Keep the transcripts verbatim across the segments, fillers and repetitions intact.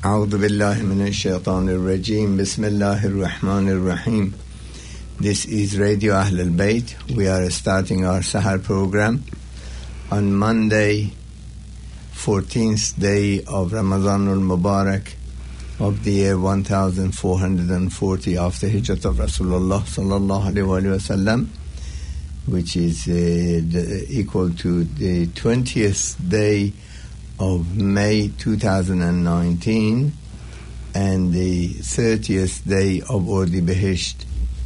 أعوذ بالله من الشيطان الرجيم بسم الله الرحمن الرحيم. This is Radio Ahl al-Bayt. We are starting our Sahar program on Monday, fourteenth day of Ramadan al-Mubarak of the year one thousand four hundred forty after Hijrat of Rasulullah sallallahu alayhi wa sallam, which is uh, the, equal to the twentieth day of May two thousand nineteen and the thirtieth day of Ordi Behesht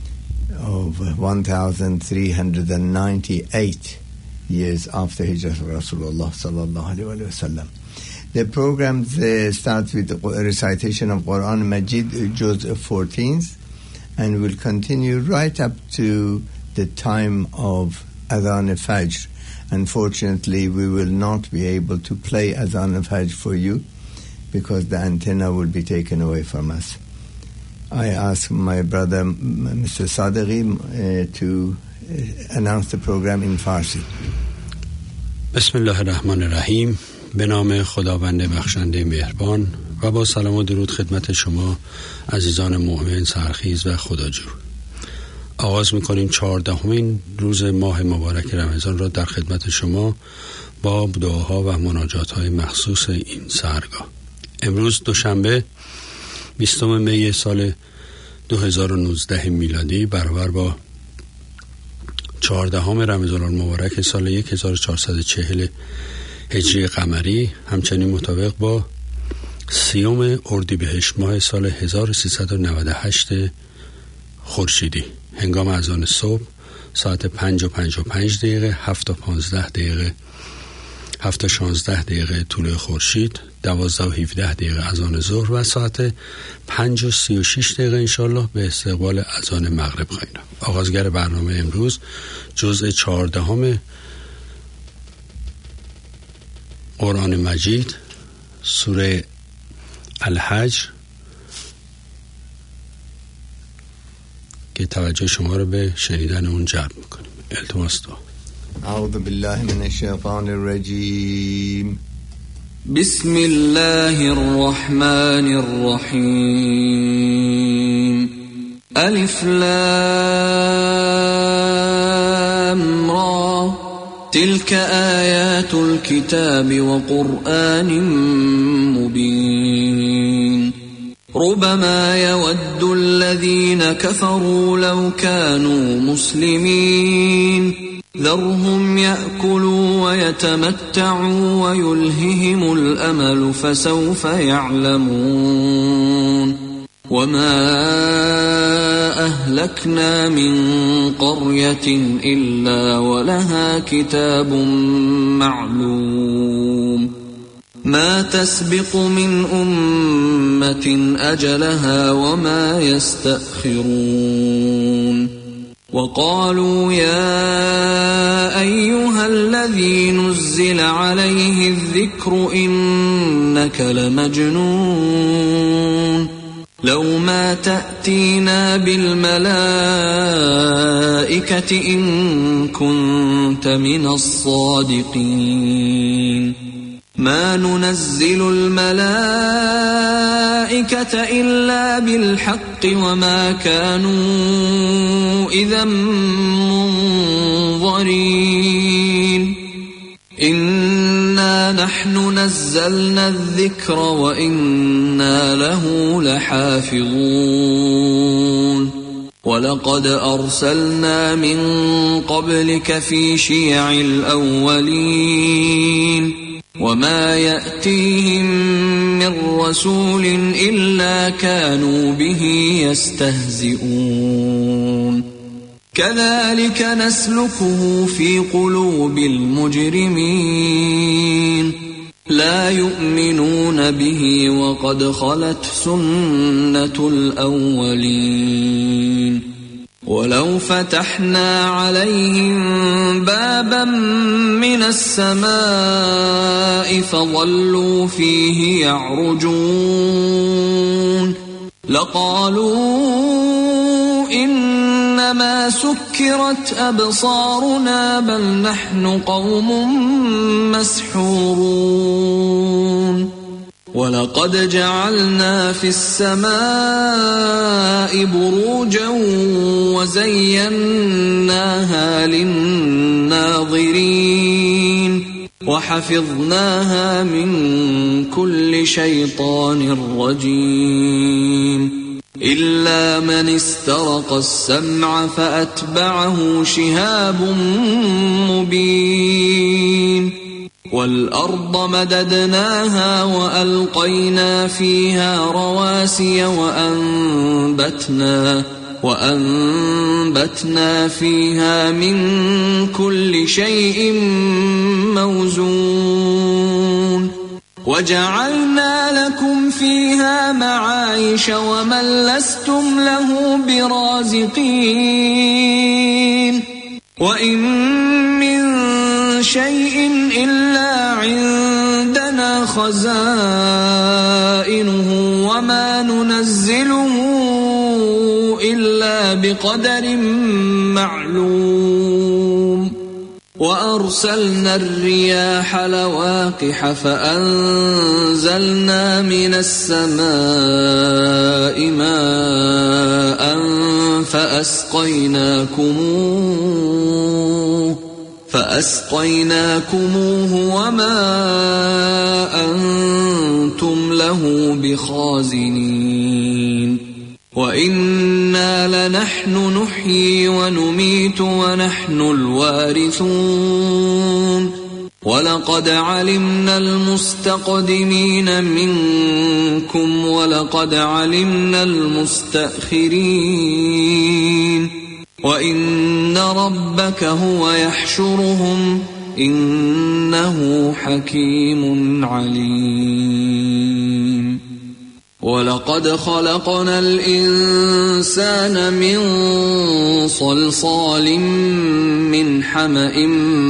of one thousand three hundred ninety-eight years after Hijrah of Rasulullah sallallahu alaihi wasallam. The program uh, starts with the recitation of Quran Majid, Juz fourteenth, and will continue right up to the time of Adhan al-Fajr. Unfortunately, we will not be able to play Adhan al-Fajr for you because the antenna will be taken away from us. I ask my brother, Mister Sadeghi, uh, to uh, announce the program in Farsi. بسم الله الرحمن الرحیم. به نام خداوند بخشنده مهربان و با سلام و درود خدمت شما عزیزان مؤمن سرخیز و خداجو. آغاز میکنیم چهاردهمین روز ماه مبارک رمضان را در خدمت شما با دعاها و مناجات‌های مخصوص این سحرگاه. امروز دوشنبه بیستم می سال دو هزار و نوزده میلادی برابر با چهاردهم رمضان المبارک سال هزار و چهارصد و چهل هجری قمری، همچنین مطابق با سیوم اردیبهشت ماه سال هزار و سیصد و نود و هشت خورشیدی. هنگام اذان صبح ساعت پنج و پنج و پنج دقیقه، هفت و پانزده دقیقه، هفت و شانزده دقیقه طلوع خورشید، دوازده و هفده دقیقه اذان ظهر و ساعت پنج و سی و شش دقیقه انشالله به استقبال اذان مغرب خواهیم رفت. آغازگر برنامه امروز جزء چهاردهم قرآن مجید، سوره الحج که توجه شما رو به شنیدن اون جلب میکنیم. التماس دعا. اعوذ بالله من الشیطان الرجیم. بسم الله الرحمن الرحیم. الف لام را تلك آیات الكتاب وقرآن مبین. ربما يود الذين كفروا لو كانوا مسلمين ذرهم يأكلوا ويتمتعوا ويلههم الأمل فسوف يعلمون. وما أهلكنا من قرية إلا ولها كتاب معلوم ما تسبق من أمة أجلها وما يستأخرون. وقالوا يا أيها الذي نزل عليه الذكر إنك لمجنون لو ما تأتينا بالملائكة إن كنت من الصادقين. ما ننزل الملائكة إلا بالحق وما كانوا إذا منظرين. إنا نحن نزلنا الذكر وإنا له لحافظون. ولقد أرسلنا من قبلك في شيع الأولين وما يأتيهم من رسول إلا كانوا به يستهزئون. كذلك نسلكه في قلوب المجرمين لا يؤمنون به وقد خلت سنة الأولين. ولو فتحنا عليهم بابا من السماء فظلوا فيه يعرجون لقالوا إنما سكرت أبصارنا بل نحن قوم مسحورون. ولقد جعلنا في السماء بروجا وزيناها للناظرين وحفظناها من كل شيطان رجيم إلا من استرق السمع فأتبعه شهاب مبين والأرض مددناها وألقينا فيها رواسي وأنبتنا وأنبتنا فيها من كل شيء موزون وجعلنا لكم فيها معايش ومن لستم له برازقين وإن من شيء إلا عندنا خزائنه وما ننزله إلا بقدر معلوم وأرسلنا الرياح لواقح فأنزلنا من السماء ماء فأسقيناكموه فأسقيناكموه وما أنتم له بخازنين وإنا لنحن نحيي ونميت ونحن الوارثون ولقد علمنا المستقدمين منكم ولقد علمنا المستأخرين وإن ربك هو يحشرهم إنه حكيم عليم ولقد خلقنا الإنسان من صلصال من حمأ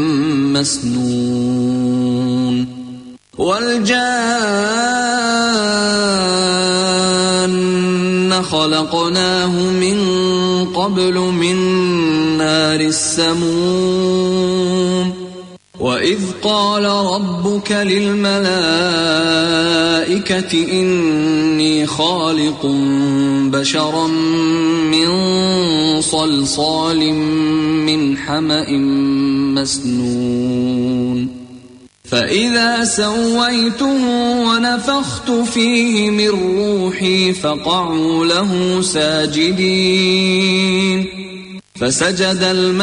مسنون والجان خلقناه من قبل من نار السموم وإذ قال ربك للملائكة إني خالق بشرا من صلصال من حمأ مسنون فإذا سويته ونفخت فيه من روحي فقعوا له ساجدين فسجد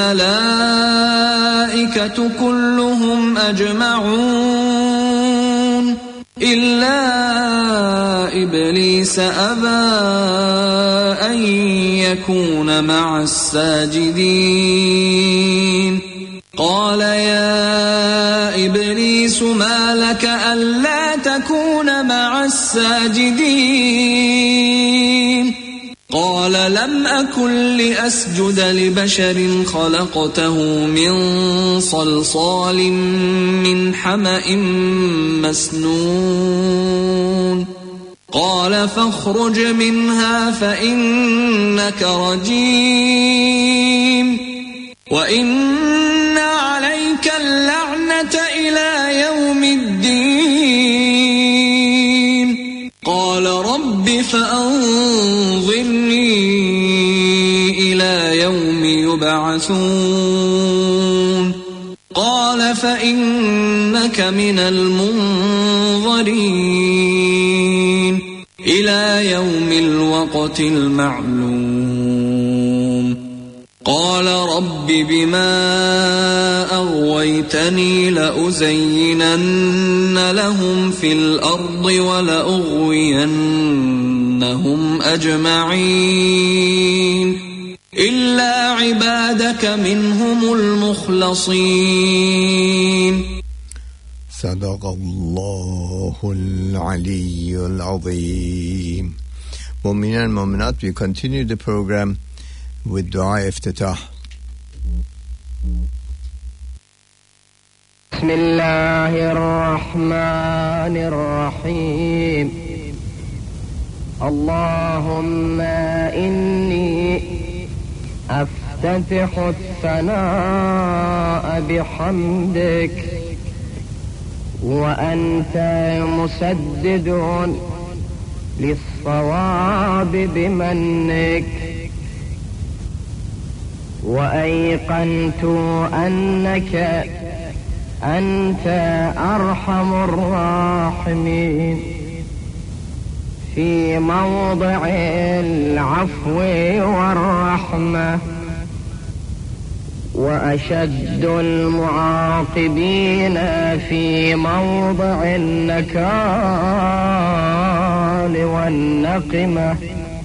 الملائكة كلهم أجمعون إلا إبليس أبى أن يكون مع الساجدين قال يا إبليس ما لك ألا تكون مع الساجدين قال لم أكن لأسجد لبشر خلقته من صلصال من حمأ مسنون قال فاخرج منها فإنك رجيم وإن عليك اللعنة إلى يوم الدين قال رب فأنظرني إلى يوم يبعثون قال فإنك من المنظرين إلى يوم الوقت المعلوم قال رب بما أغويتني لأزينن لهم في الأرض ولأغوينهم أجمعين إلا عبادك منهم المخلصين صدق الله العلي العظيم. Mu'minin and Mu'minat, we continue the program with dua iftitah. بسم الله الرحمن الرحيم. اللهم إني أفتتح الثناء بحمدك وأنت مسدد للصواب بمنك، وأيقنت أنك أنت أرحم الراحمين في موضع العفو والرحمة، وأشد المعاقبين في موضع النكال والنقمة،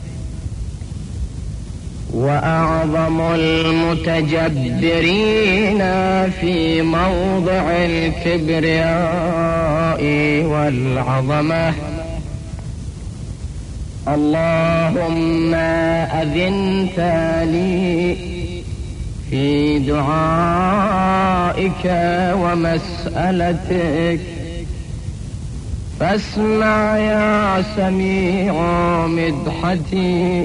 وأعظم المتجبرين في موضع الكبرياء والعظمة. اللهم أذنت لي في دعائك ومسألتك، فاسمع يا سميع مدحتي،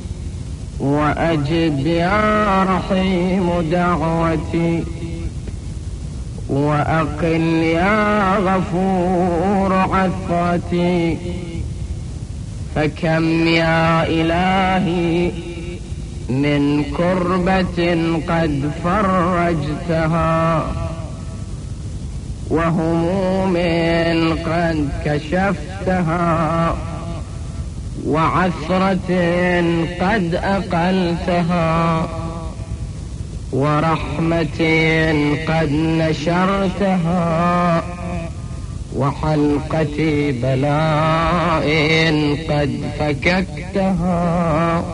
وأجب يا رحيم دعوتي، وأقل يا غفور عثرتي. فكم يا إلهي من كربة قد فرجتها، وهموم قد كشفتها، وعثرة قد أقلتها، ورحمة قد نشرتها، وحلقة بلاء قد فككتها.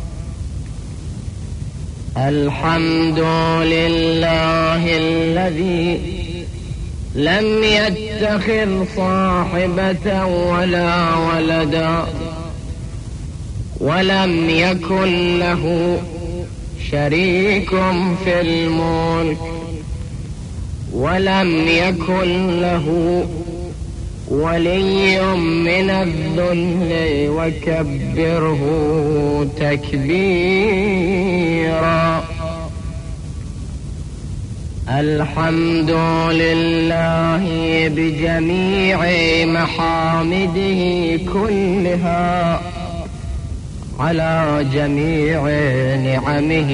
الحمد لله الذي لم يتخذ صاحبة ولا ولدا، ولم يكن له شريك في الملك، ولم يكن له ولي من الذل، وكبره تكبيرا. الحمد لله بجميع محامده كلها، على جميع نعمه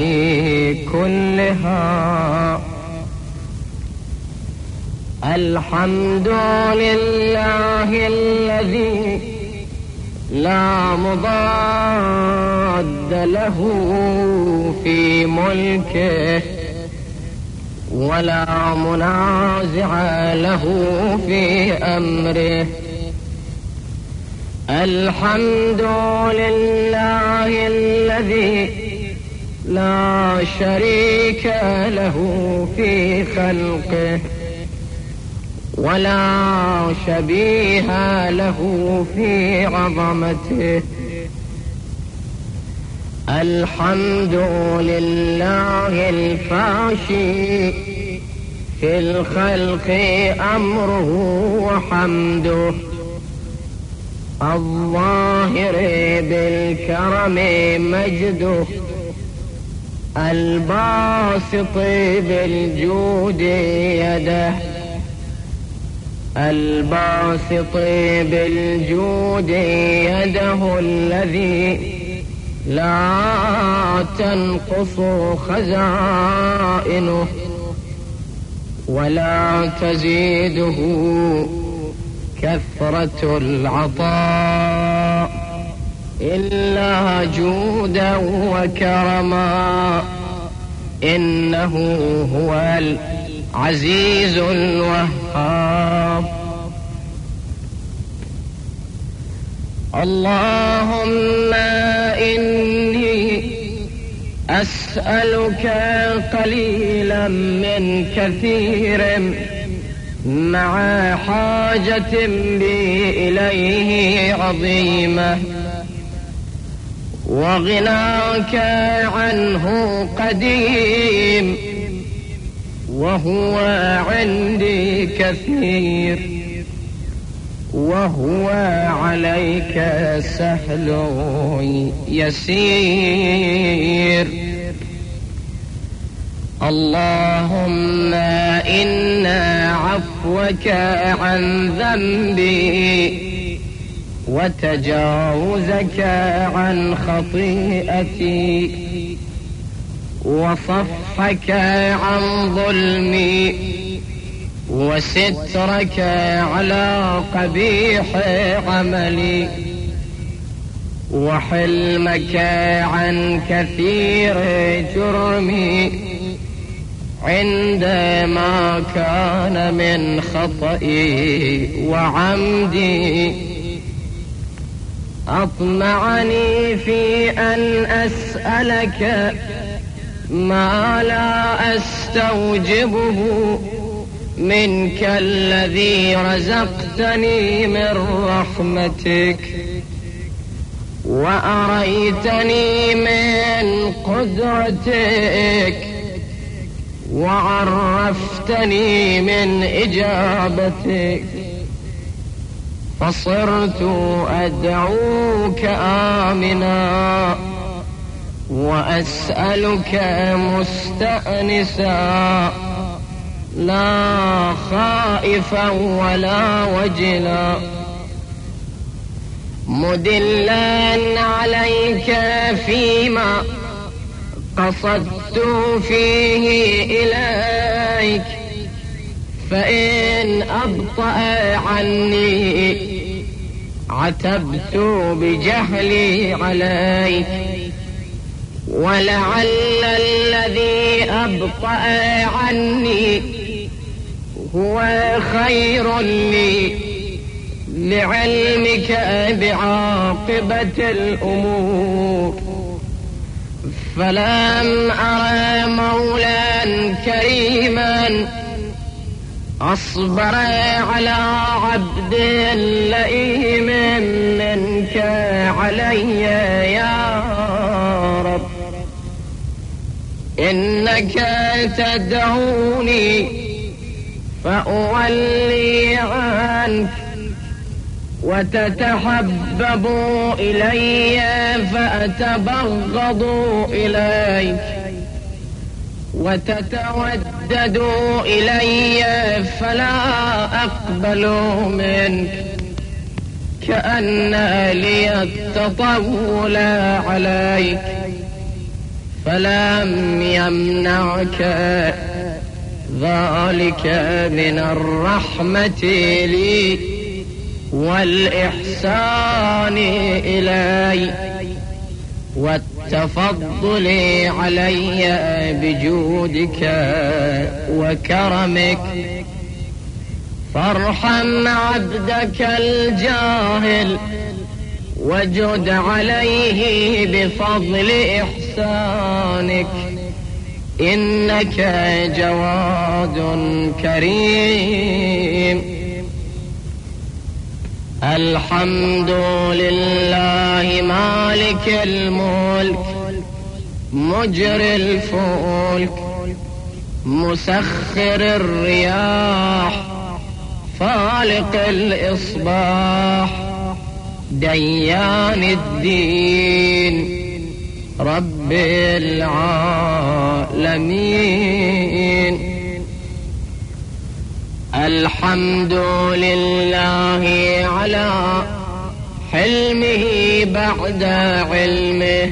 كلها. الحمد لله الذي لا مضاد له في ملكه، ولا منازع له في أمره. الحمد لله الذي لا شريك له في خلقه، ولا شبيه له في عظمته. الحمد لله الفاشي في الخلق أمره وحمده، الظاهر بالكرم مجده، الباسط بالجود يده، الباسط بالجود يده، الذي لا تنقص خزائنه، ولا تزيده كثرة العطاء إلا جودا وكرما. إنه هو العزيز الوهاب. اللهم إني أسألك قليلا من كثير، مع حاجة بي إليه عظيمة، وغناك عنه قديم، وهو عندي كثير، وهو عليك سهل يسير. اللهم إن عفوك عفوك عن ذنبي وتجاوزك عن خطيئتي وصفحك عن ظلمي وسترك على قبيح عملي وحلمك عن كثير جرمي عندما كان من خطئي وعمدي أطمعني في أن أسألك ما لا أستوجبه منك الذي رزقتني من رحمتك وأريتني من قدرتك وعرفتني من إجابتك فصرت أدعوك آمنا وأسألك مستأنسا لا خائفا ولا وجلا مدلا عليك فيما قصدت فيه إليك فإن أبطأ عني عتبت بجهلي عليك ولعل الذي أبطأ عني هو خير لي لعلمك بعاقبة الأمور فلم أرى مولا كريما أصبر على عبد لئيم منك علي يا رب إنك تدعوني فأولي عنك وتتحبب إلي فأتبغض إليك وتتودد إلي فلا أقبل منك كأن لي التطول عليك فلم يمنعك ذلك من الرحمة لي والإحسان إلي والتفضل علي بجودك وكرمك فارحم عبدك الجاهل وجد عليه بفضل إحسانك إنك جواد كريم الحمد لله مالك الملك مجري الفلك مسخر الرياح فالق الإصباح ديان الدين رب العالمين الحمد لله على حلمه بعد علمه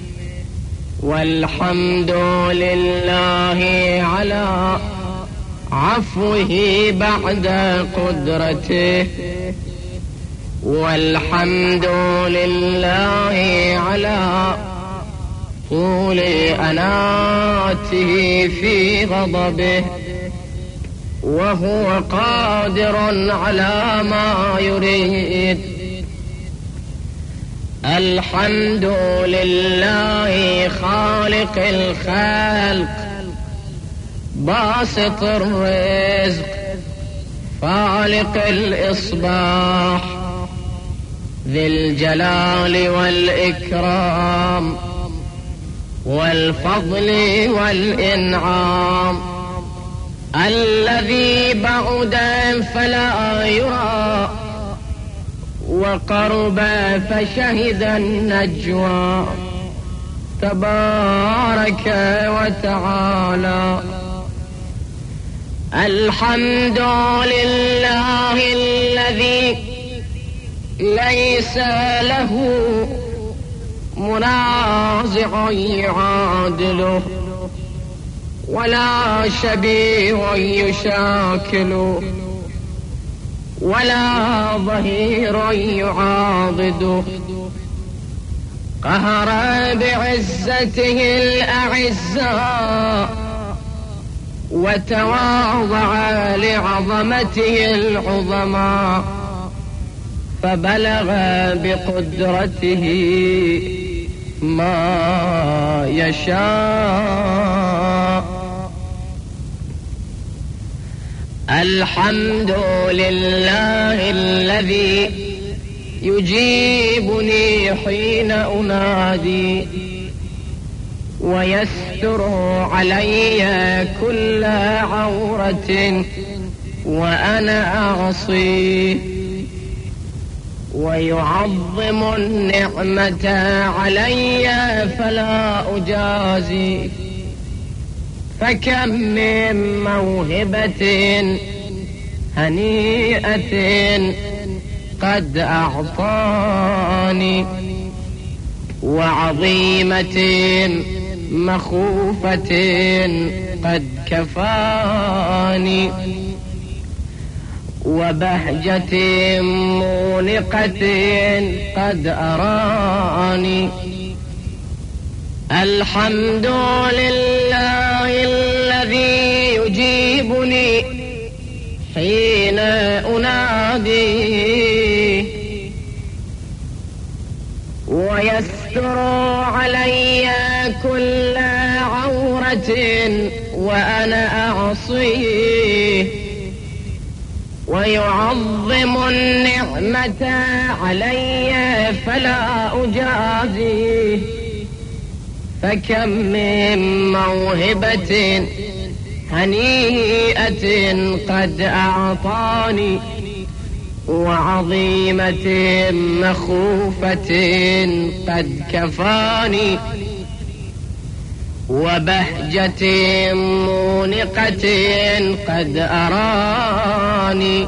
والحمد لله على عفوه بعد قدرته والحمد لله على طول أناته في غضبه وهو قادر على ما يريد الحمد لله خالق الخلق باسط الرزق فالق الإصباح ذي الجلال والإكرام والفضل والإنعام الذي بعد فلا يرى وقرب فشهد النجوى تبارك وتعالى الحمد لله الذي ليس له منازع يعادله ولا شبيه يشاكله ولا ظهير يعاضده. قهر بعزته الأعزاء وتواضع لعظمته العظماء، فبلغ بقدرته ما يشاء. الحمد لله الذي يجيبني حين أنادي ويستر علي كل عورة وأنا أعصيه، ويعظم النعمة علي فلا أجازي. فكم من موهبة هنيئة قد أعطاني، وعظيمة مخوفة قد كفاني، وبهجة مونقة قد أراني. الحمد لله الذي يجيبني حين أنادي ويستر علي كل عورة وأنا أعصيه، ويعظم النعمة علي فلا أجازيه. فكم من موهبة هنيئة قد أعطاني، وعظيمة مخوفة قد كفاني، وبهجة مونقة قد أراني.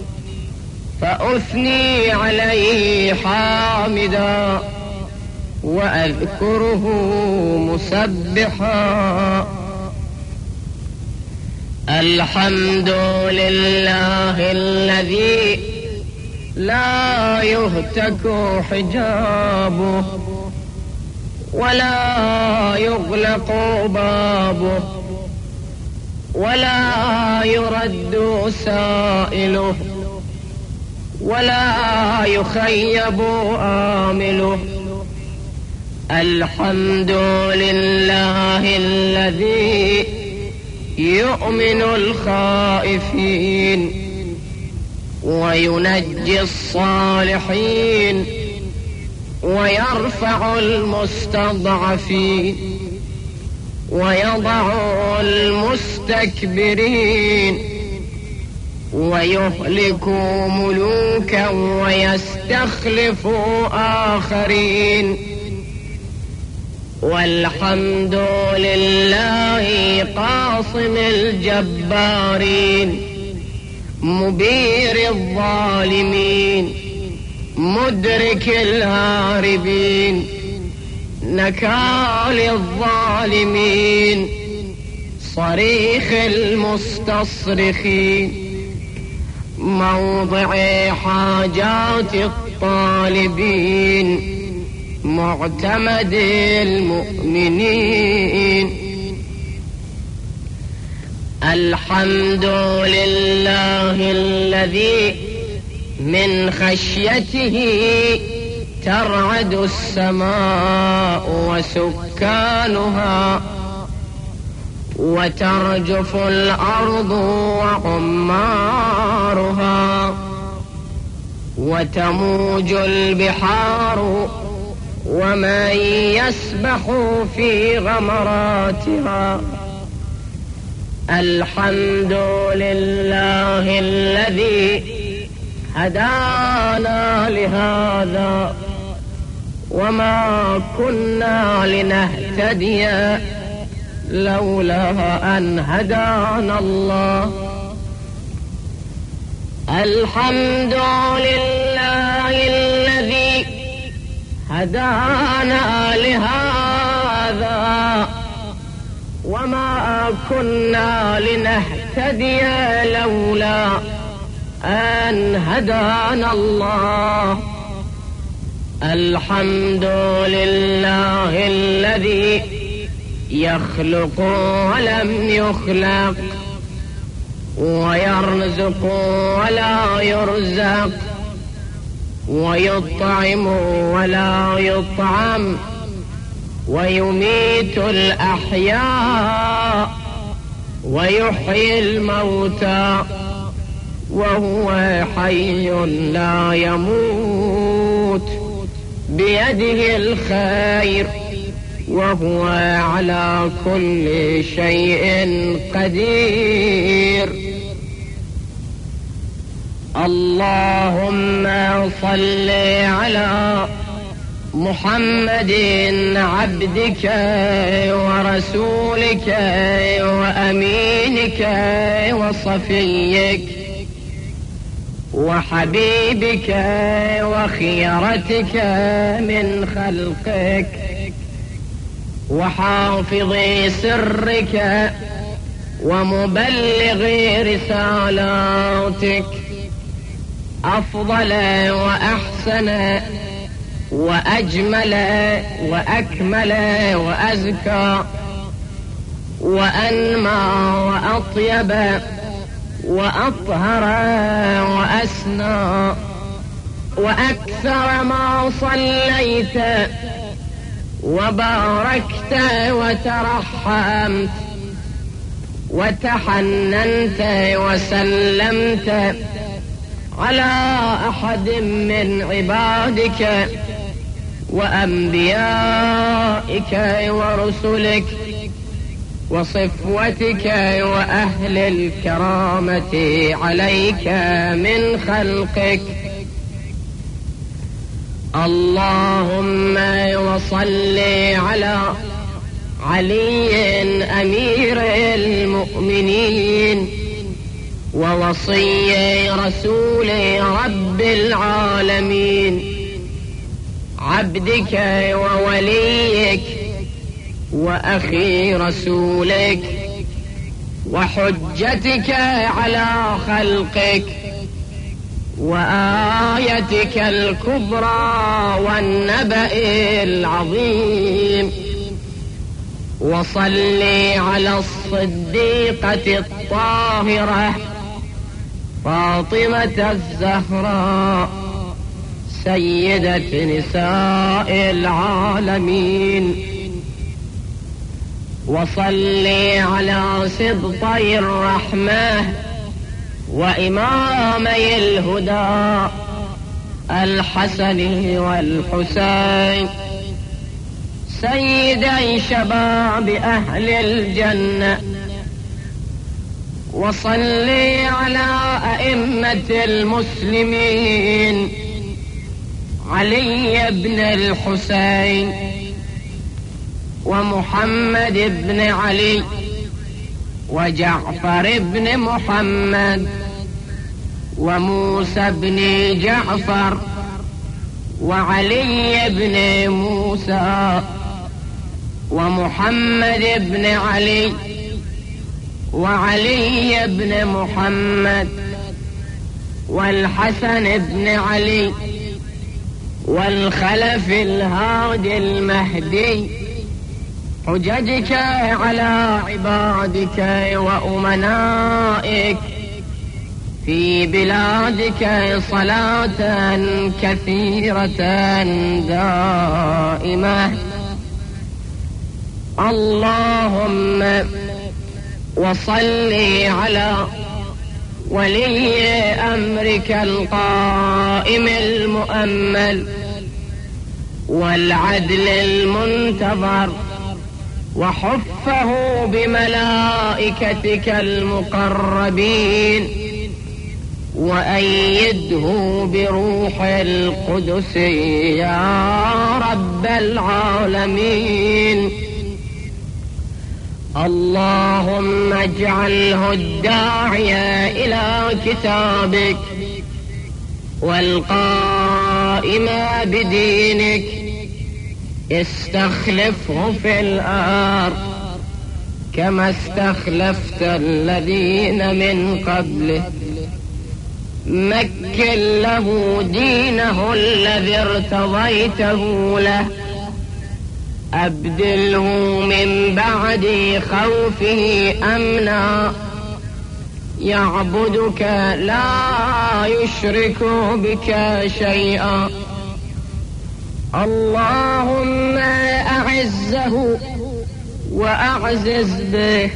فأثني عليه حامدا وأذكره مسبحا. الحمد لله الذي لا يهتك حجابه ولا يغلق بابه ولا يرد سائله ولا يخيب آمله. الحمد لله الذي يؤمن الخائفين وينجي الصالحين ويرفع المستضعفين ويضع المستكبرين ويهلك ملوكا ويستخلف آخرين. والحمد لله قاصم الجبارين مبير الظالمين مدرك الهاربين نكال الظالمين صريخ المستصرخين موضع حاجات الطالبين معتمد المؤمنين. الحمد لله الذي من خشيته ترعد السماء وسكانها وترجف الأرض وعمارها وتموج البحار ومن يسبح في غمراتها. الحمد لله الذي هدانا لهذا وما كنا لنهتدي لولا أن هدانا الله. الحمد لله الذي هدانا لهذا وما كنا لنهتدي لولا أن هدانا الله. الحمد لله الذي يخلق ولم يخلق ويرزق ولا يرزق ويطعم ولا يطعم ويميت الأحياء ويحيي الموتى وهو حي لا يموت بيده الخير وهو على كل شيء قدير. اللهم صل على محمد عبدك ورسولك وأمينك وصفيك وحبيبك وخيرتك من خلقك وحافظ سرك ومبلغ رسالاتك أفضل وأحسن وأجمل وأكمل وأزكى وأنمى وأطيب وأطهر وأسنى وأكثر ما صليت وباركت وترحمت وتحننت وسلمت على أحد من عبادك وأنبيائك ورسلك وصفوتك وأهل الكرامة عليك من خلقك. اللهم وصل على علي أمير المؤمنين ووصي رسول رب العالمين عبدك ووليك وأخي رسولك وحجتك على خلقك وآيتك الكبرى والنبأ العظيم. وصل على الصديقة الطاهرة فاطمة الزهراء سيدة نساء العالمين. وصل على سبطي الرحمة وإمامي الهدى الحسن والحسين سيدي شباب أهل الجنة. وصل على أئمة المسلمين علي بن الحسين ومحمد بن علي وجعفر بن محمد وموسى بن جعفر وعلي بن موسى ومحمد بن علي وعلي بن محمد والحسن بن علي والخلف الهادي المهدي حججك على عبادك وأمنائك في بلادك صلاة كثيرة دائمة. اللهم وصل على ولي أمرك القائم المؤمل والعدل المنتظر وحفه بملائكتك المقربين وأيده بروح القدس يا رب العالمين. اللهم اجعله الداعية إلى كتابك والقائم بدينك. استخلفه في الأرض كما استخلفت الذين من قبله. مكن له دينه الذي ارتضيته له. أبدله من بعد خوفه أمنا يعبدك لا يشرك بك شيئا. اللهم أعزه وأعزز به،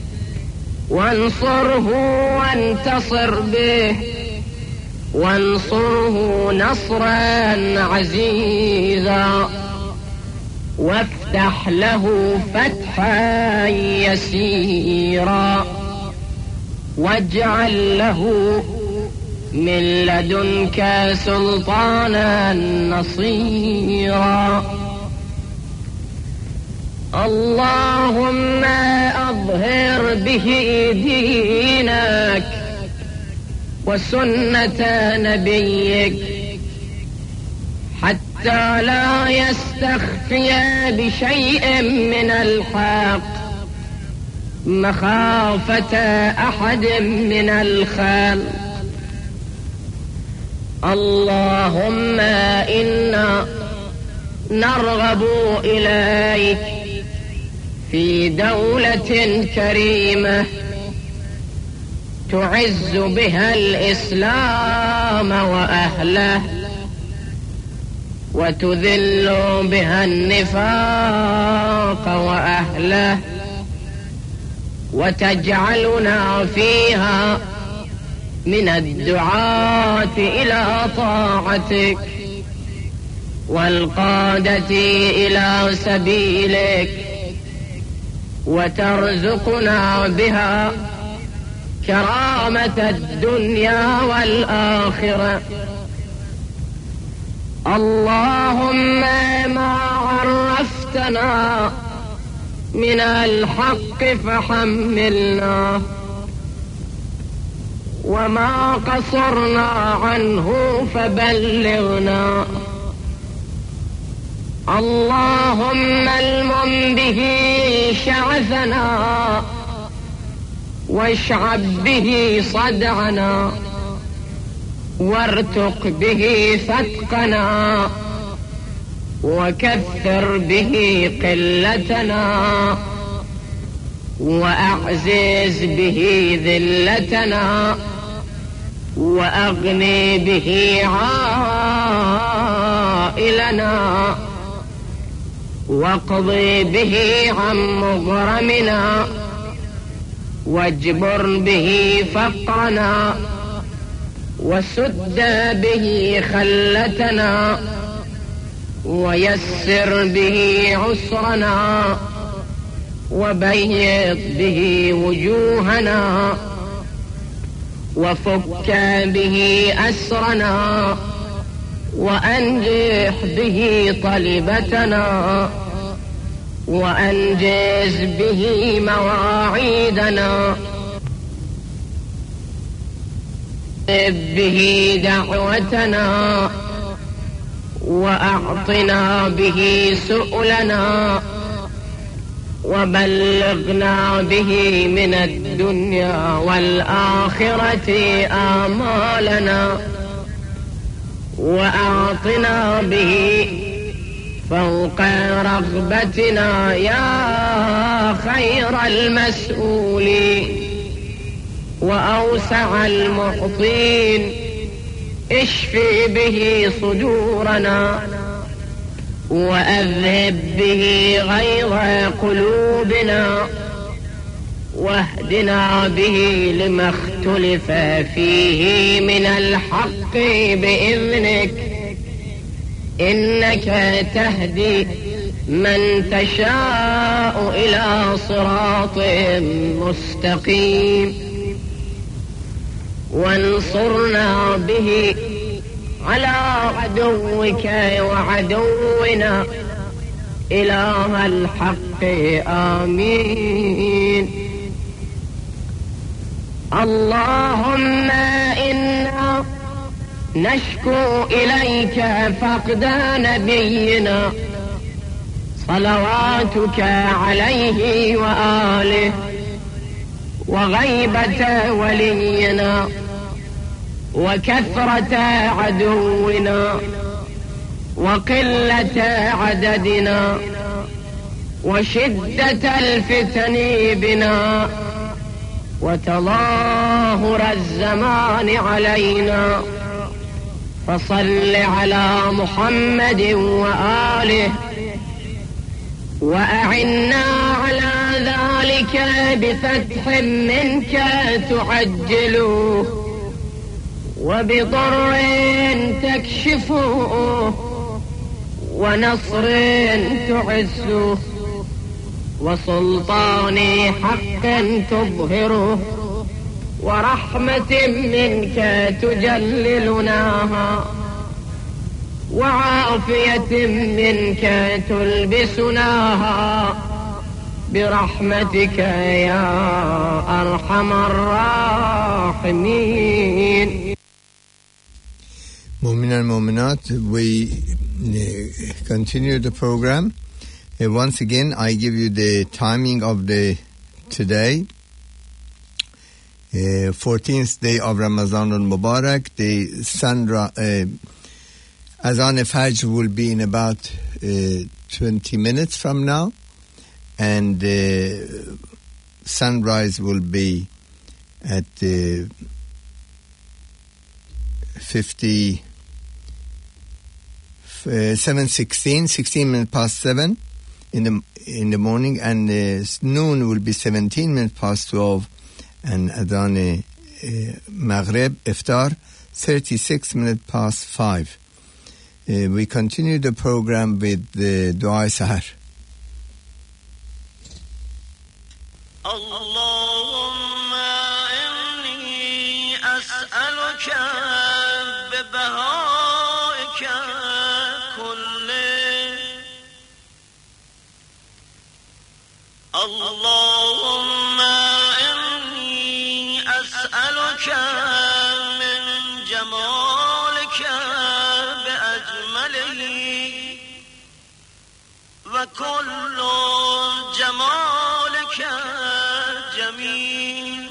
وانصره وانتصر به، وانصره نصرا عزيزا، وافتح له فتحا يسيرا، واجعل له من لدنك سلطانا نصيرا. اللهم أظهر به دينك وسنة نبيك حتى لا يستخفي بشيء من الحق مخافة أحد من الخلق. اللهم إنا نرغب إليك في دولة كريمة تعز بها الإسلام وأهله، وتذل بها النفاق وأهله، وتجعلنا فيها من الدعاة إلى طاعتك والقادة إلى سبيلك، وترزقنا بها كرامة الدنيا والآخرة. اللهم ما عرفتنا من الحق فحملنا، وما قصرنا عنه فبلغنا. اللهم المم به شعثنا واشعب به صدعنا، وارتق به فتقنا، وكثر به قلتنا، وأعزز به ذلتنا، وأغني به عائلنا، واقضي به عن مغرمنا، واجبر به فقرنا، وسد به خلتنا، ويسر به عسرنا، وبيض به وجوهنا، وفك به أسرنا، وأنجح به طلبتنا، وأنجز به مواعيدنا، به دعوتنا، وأعطنا به سؤلنا، وبلغنا به من الدنيا والآخرة آمالنا، وأعطنا به فوق رغبتنا يا خير المسؤولين وأوسع المعطين. اشفي به صدورنا، وأذهب به غيظ قلوبنا، واهدنا به لما اختلف فيه من الحق بإذنك، إنك تهدي من تشاء إلى صراط مستقيم. وانصرنا به على عدوك وعدونا، إله الحق آمين. اللهم إنا نشكو إليك فقد نبينا صلواتك عليه وآله، وغيبة ولينا، وكثرة عدونا، وقلة عددنا، وشدة الفتن بنا، وتظاهر الزمان علينا. فصل على محمد وآله، وأعنا على ذلك بفتح منك تعجله، وبضر تكشفه، ونصر تعزه، وسلطان حق تظهره، ورحمة منك تجللناها، وعافية منك تلبسناها، برحمتك يا أرحم الراحمين. Mu'min and Mu'minat, we continue the program. Uh, once again, I give you the timing of the today, uh, fourteenth day of Ramadan al-Mubarak. The sun, uh, Azan Fajr will be in about uh, twenty minutes from now, and uh, sunrise will be at uh, fifty. Uh, seven sixteen, sixteen minutes past seven in the in the morning, and uh, noon will be seventeen minutes past twelve, and Adhan uh, Maghrib Iftar thirty-six minutes past five. Uh, we continue the program with the Dua Sahar. Allahumma inni as'aluka bibaha'ika اللهم إني أسألك من جمالك بأجمله، وكل جمالك جميل.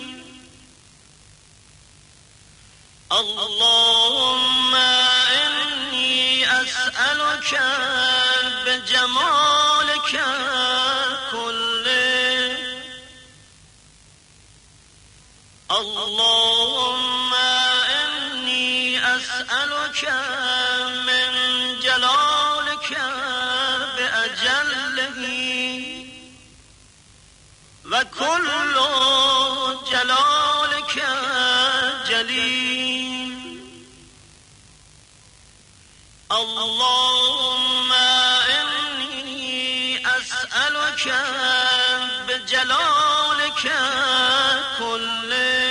اللهم إني أسألك بجمالك اللهم إني أسألك من جلالك بأجله، وكل جلالك جليل. اللهم إني أسألك بجلالك كله،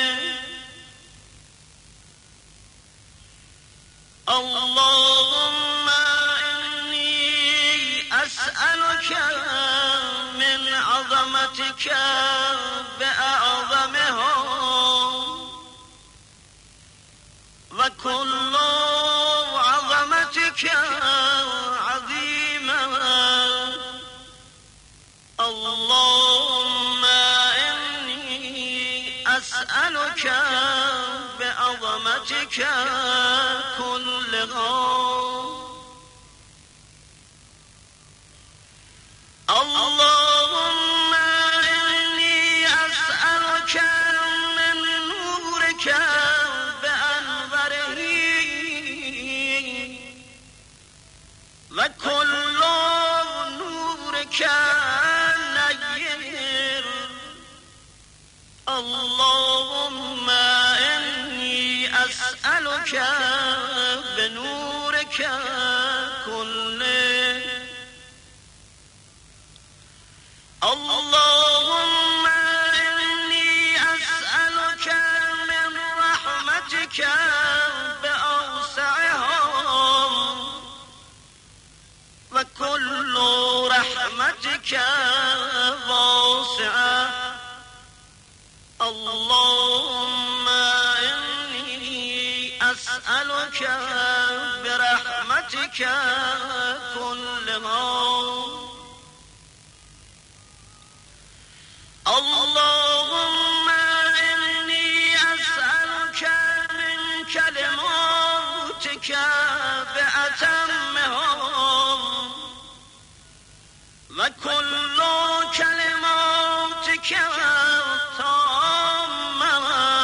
اللهم إني أسألك من عظمتك بأعظمها، وكل عظمتك عظيمة. اللهم إني أسألك بعظمتك كلها. اللهم إني أسألك من نورك بأنوره، وكل نورك نير. اللهم إني أسألك بنورك كله. اللهم إني أسألك من رحمتك بأوسعها، وكل رحمة رحمتك واسعة اللهم إني أسألك برحمتك كلها اللهم إني أسألك من كلماتك بأتمها وكل كلماتك تامة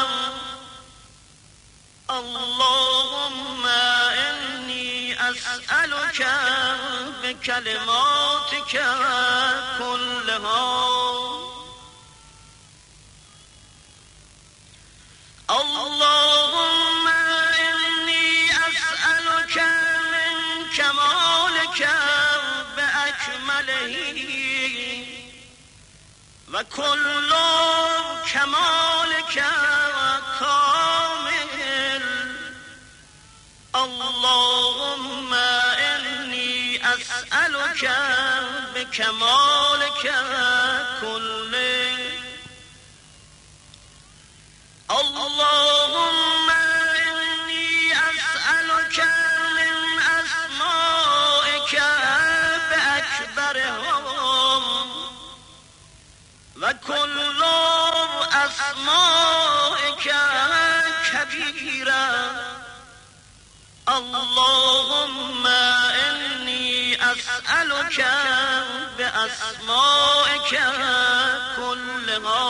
اللهم إني أسألك بكلماتك كلها اللهم إني أسألك من كمالك بأكمله وكل كمالك كامل اللهم إني أسألك بكمالك كله اللهم إني أسألك من أسمائك بأكبرهم وكل أسمائك كبيرة اللهم إني أسألك بأسمائك كلها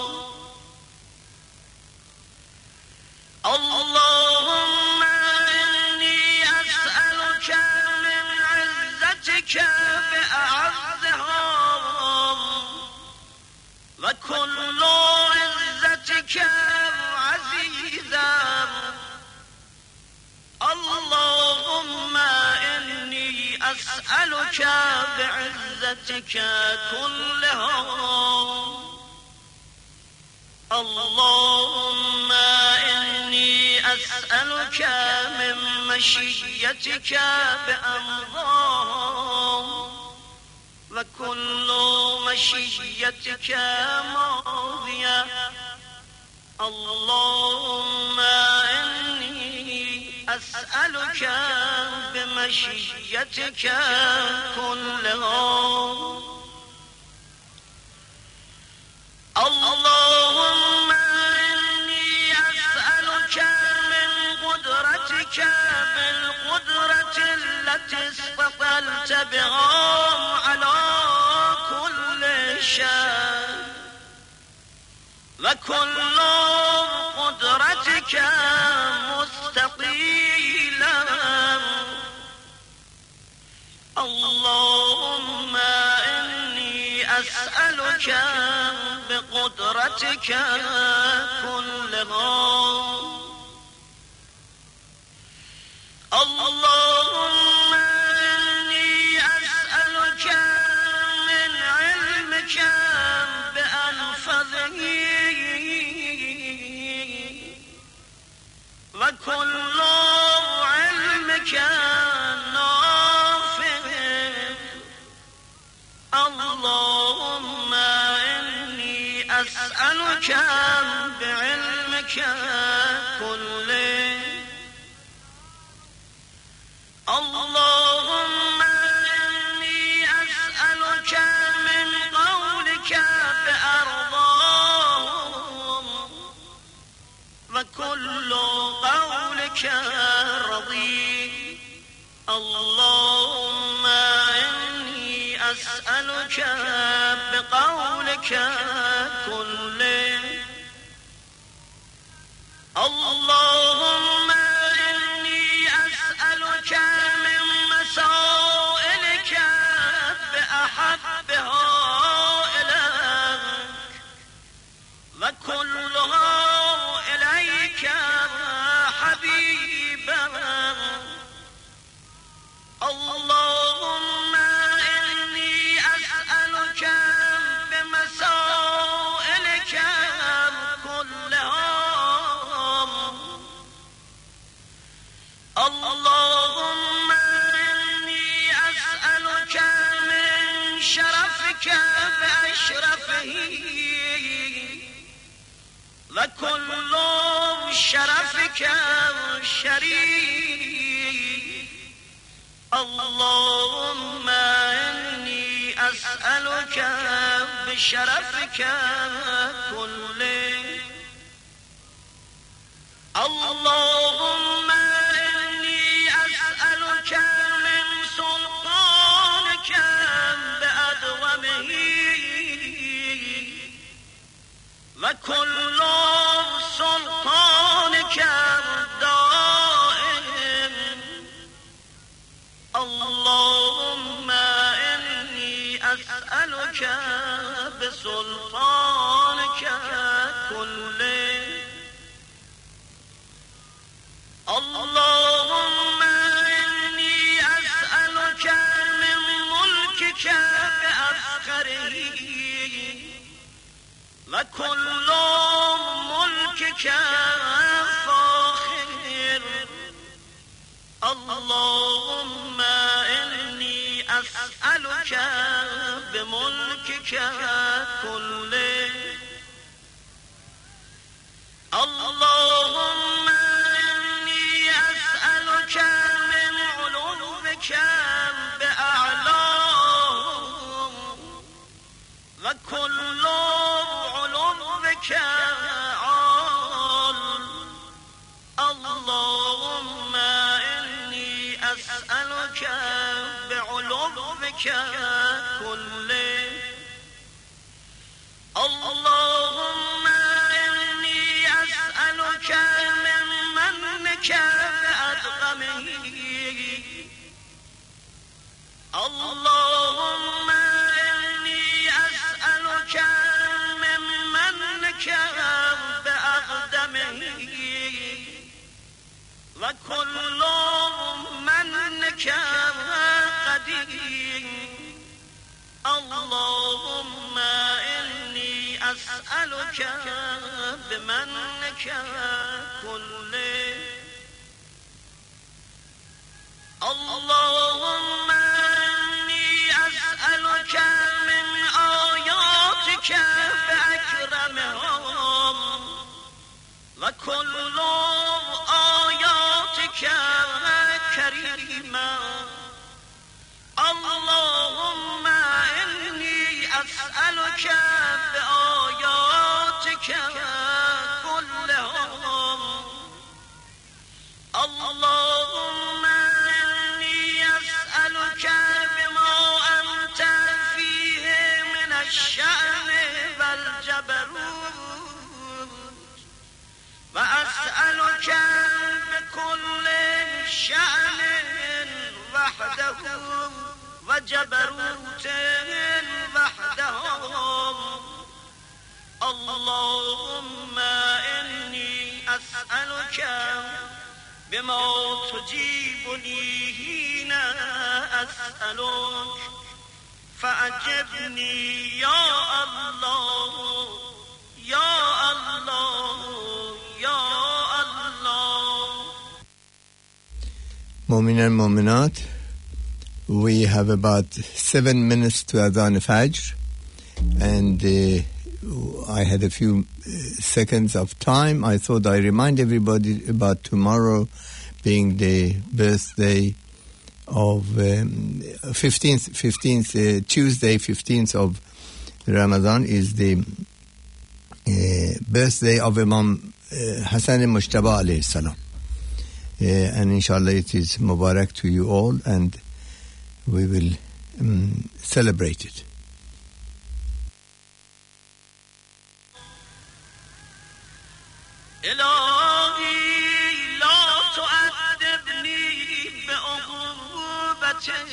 اللهم إني أسألك من عزتك بأعزهم وكل عزتك عزيزا اللهم إني أسألك بعزتك كلها اللهم إني أسألك من مشيتك بأمضاهم وكل مشيتك ماضية اللهم إني أسألك بمشيتك كلها اللهم إني أسألك من قدرتك بالقدرة التي استطلت بها على كل شيء وكل قدرتك مستطيلا اللهم إني أسألك بقدرتك كلها اللهم إني أسألك من علمك بأنفذه وكل علمك نافذ اللهم إني أسألك بعلمك كله اللهم إني أسألك من قولك بأرضاهم وكل قولك رضي اللهم إني أسألك بقولك كله اللهم إني أسألك من مسائلك بأحبها إليك وكلها إليك حبيبا اللهم إني أسألك بمسائلك كلها اللهم إني أسألك من شرفك أشرفه وكل شرفك شريف اللهم إني أسألك بشرفك كله اللهم إني أسألك من سلطانك بأدومه وكل سلطانك الدائم اللهم إني أسألك بسلطانك كله اللهم إني أسألك من ملكك بأفخره وكل ملكك فاخر اللهم إني أسألك بملكك كله اللهم إني أسألك من علوك بأعلاه وكل علوك عال اللهم إني أسألك بعلوك كله اللهم إني أسألك من منك بأدغمه اللهم إني أسألك من منك بأقدمه وكل منك قديم اللهم إني أسألك بمنك كله اللهم إني أسألك من آياتك بأكرمهم وكل آياتك كريما اللهم إني أسألك بآياتك كلهم اللهم إني أسألك بما أنت فيه من الشأن والجبروت وأسألك بكل شأن وحده وجبروت وحدهم اللهم إني أسألك بما تجيبني حين أسألك فأجبني يا الله يا الله يا الله. Mu'min and Mu'minat, we have about seven minutes to Adhan Fajr, and uh, I had a few uh, seconds of time. I thought I remind everybody about tomorrow being the birthday of um, fifteenth, fifteenth uh, Tuesday, fifteenth of Ramadan is the uh, birthday of Imam uh, Hassan Mujtaba alayhi salam. Uh, and inshallah it is Mubarak to you all, and we will um, celebrate it. إلهي لا تؤدبني بعقوبتك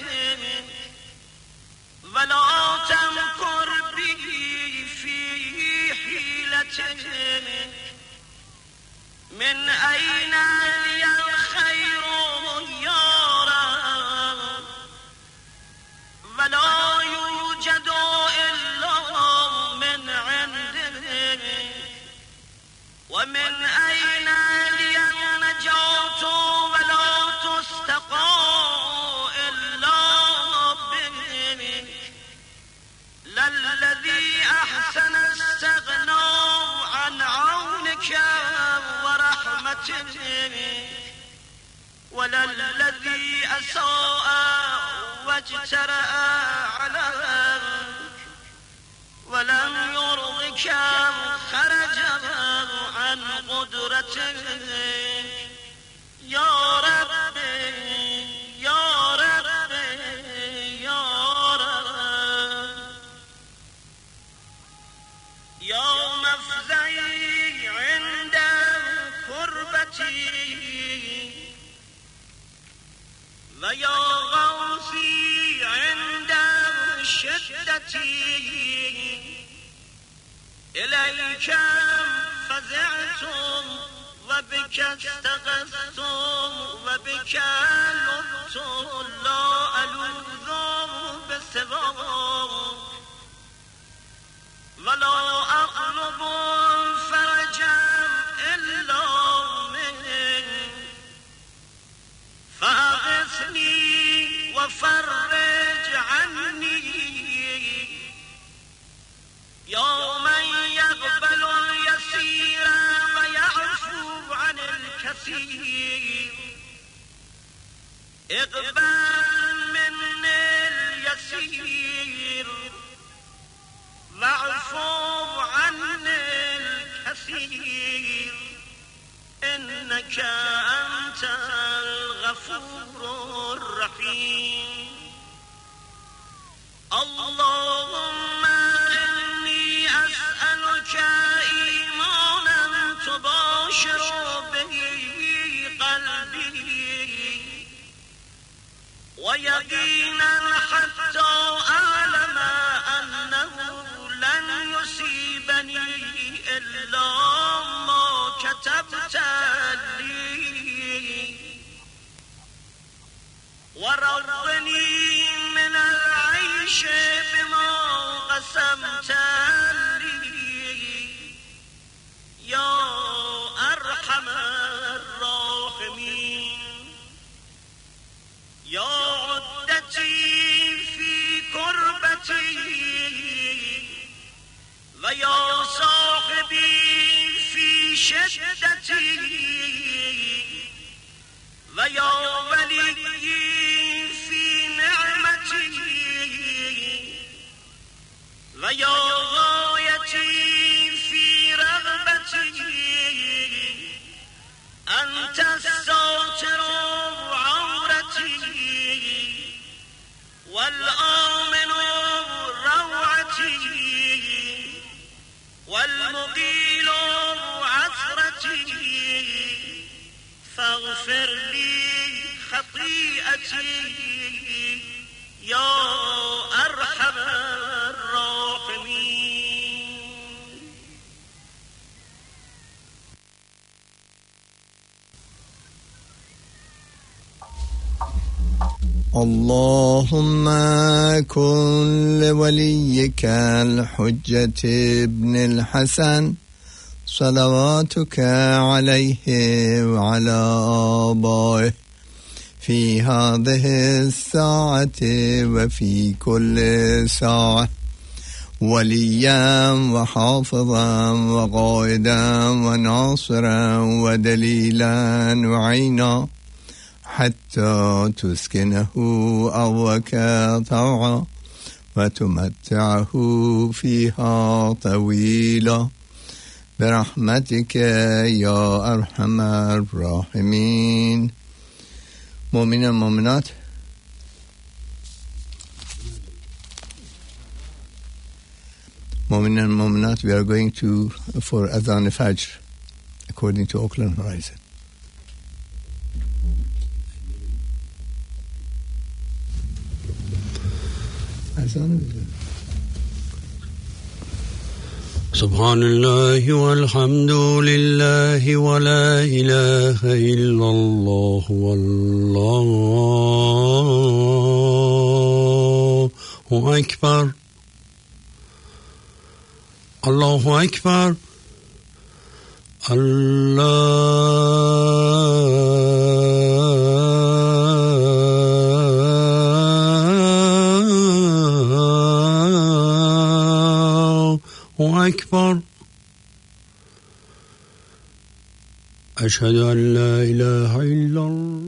ولا تمكر بي في حيلتك من أين لي الخير يا رب ولا يوجد فاجترأ عليك ولم يرضك خرج عن قدرتك يا رب يا رب يا رب يا مفزعي عند كربتي ويا غوثي عند شدتي إليك فزعتم وبك استغثتم وبك لبت لا ألوذ بسواك ولا أطلب فرجا إلا منك فأغثني وفرج عني يا من يقبل اليسير ويعفو عن الكثير اقبل مني اليسير واعفو عن الكثير إنك أنت الغفور الرحيم اللهم إني أسألك إيمانا تباشر به قلبي ويقينا حتى أعلم أنه لن يصيبني إلا ما كتبت لي ورضني من العيش بما قسمت لي يا أرحم الراحمين يا عدتي في كربتي ويا صاحبي في شدتي ويا ولي في نعمتي ويا غايتي في رغبتي أنت الساتر عورتي والآمن روعتي والمقيل عثرتي فاغفر لي خطيئتي يا أرحم الراحمين. اللهم كن لوليك الحجة ابن الحسن صلواتك عليه وعلى آبائه في هذه الساعة وفي كل ساعة وليا وحافظا وقائدا وناصرا ودليلا وعينا حتى تسكنه أرضك طوعا وتمتعه فيها طويلا برحمتك يا أرحم الراحمين. مؤمنين مؤمنات، مؤمنين مؤمنات, we are going to for Adhan Fajr according to Auckland Horizon. سبحان الله والحمد لله ولا إله إلا الله والله أكبر الله أكبر الله أكبر أشهد أن لا إله إلا الله